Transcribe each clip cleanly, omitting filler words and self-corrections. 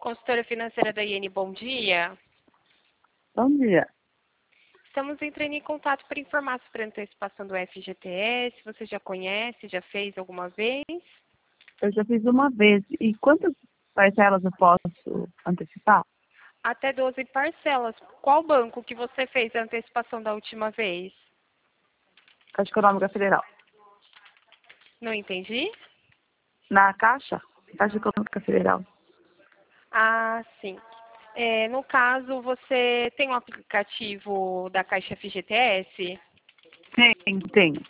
Consultora financeira da IN, bom dia. Bom dia. Estamos entrando em contato para informar sobre a antecipação do FGTS. Você já conhece, já fez alguma vez? Eu já fiz uma vez. E quantas parcelas eu posso antecipar? Até 12 parcelas. Qual banco que você fez a antecipação da última vez? Caixa Econômica Federal. Não entendi? Na Caixa? Caixa Econômica Federal. Ah, sim. No caso, você tem um aplicativo da Caixa FGTS? Tenho.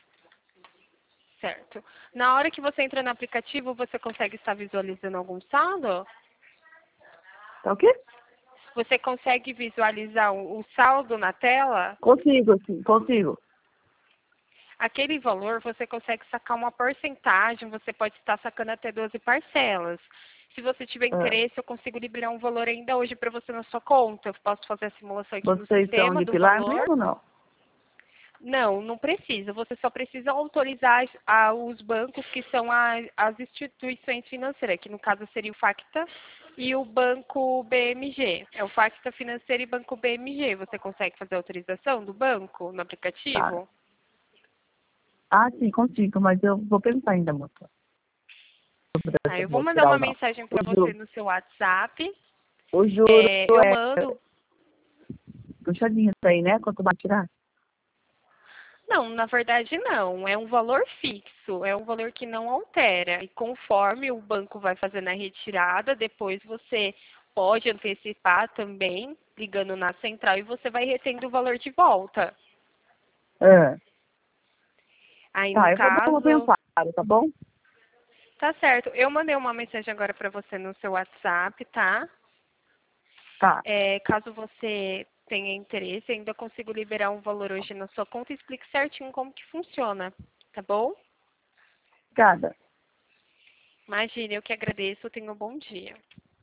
Certo. Na hora que você entra no aplicativo, você consegue estar visualizando algum saldo? Tá o quê? Você consegue visualizar o saldo na tela? Consigo, sim. Consigo. Aquele valor você consegue sacar uma porcentagem, você pode estar sacando até 12 parcelas. Se você tiver Ah, interesse, eu consigo liberar um valor ainda hoje para você na sua conta. Eu posso fazer a simulação aqui no vocês são sistema de do Pilar valor. mesmo ou não? Não, não precisa. Você só precisa autorizar os bancos que são as instituições financeiras, que no caso seria o Facta e o Banco BMG. É o Facta Financeiro e Banco BMG. Você consegue fazer a autorização do banco no Tá. aplicativo? Ah, sim, consigo, mas eu vou pensar ainda, moça. Tá, Se eu eu vou vou mandar tirar uma ou não. mensagem O para você juro, no seu WhatsApp. o juro Eu é mando. puxadinho isso aí, né? Quanto vai tirar? Não, na verdade não. É um valor fixo. É um valor que não altera. E conforme o banco vai fazendo a retirada, depois você pode antecipar também, ligando na central, e você vai retendo o valor de volta. Ah, Aí, no tá, eu vou dar uma caso, pensada, tá bom? tá certo. Eu mandei uma mensagem agora para você no seu WhatsApp, tá? Tá. Caso você tenha interesse, ainda consigo liberar um valor hoje na sua conta e explique certinho como que funciona, tá bom? Obrigada. Imagine, eu que agradeço. Tenha um bom dia.